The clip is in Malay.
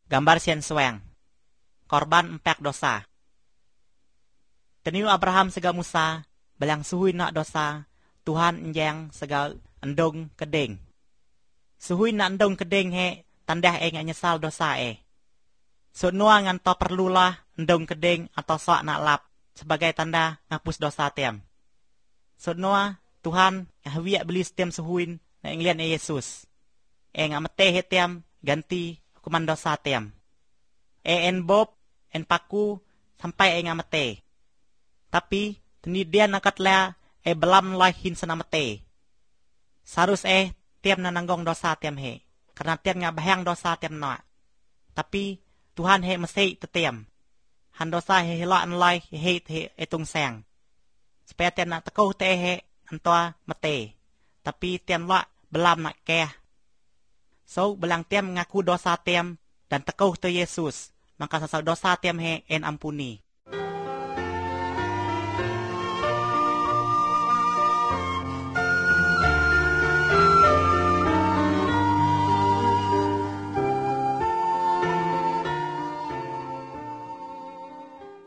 gambar sian suang, korban empek dosa. Teniu Abraham sega Musa, belang suhui nak dosa, Tuhan enjang sega endong kedeng. Suhui nak endong kedeng he, tandah nyesal dosa Sunua ngan to perlulah endong kedeng atau soak nak lap, sebagai tanda ngapus dosa tiam. Sunua Tuhan hawiak beli setiam suhuin na inglian Yesus. Ngamete he tiam ganti hukuman dosa tiam. En bob, en paku, sampai ngamete. Tapi, tenidian nakat lea, belam lahin senamete. Sarus tiam nananggong dosa tiam he. Karena tiam ngabahang dosa tiam na. Tapi, Tuhan he mesei tetiam. Han dosa he hilaan lai he etung sayang. Supaya tiam nak tekauh te he, antoa mete. Tapi tiam la belam nak keh. So, belang tiam ngaku dosa tiam dan tekauh te Yesus. Maka sasau dosa tiam he en ampuni.